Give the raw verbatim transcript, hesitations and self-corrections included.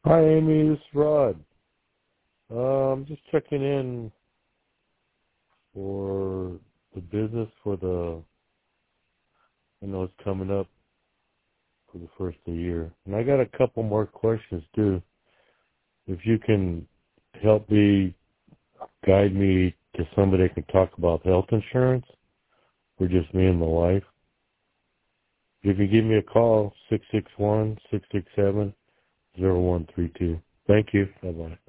Hi, Amy. This is Rod. Uh, I'm just checking in for the business for the, I know it's coming up for the first of the year. And I got a couple more questions, too. If you can help me, guide me to somebody that can talk about health insurance for just me and my wife. You can give me a call, six six one, six six seven, zero one three two. Thank you. Bye-bye.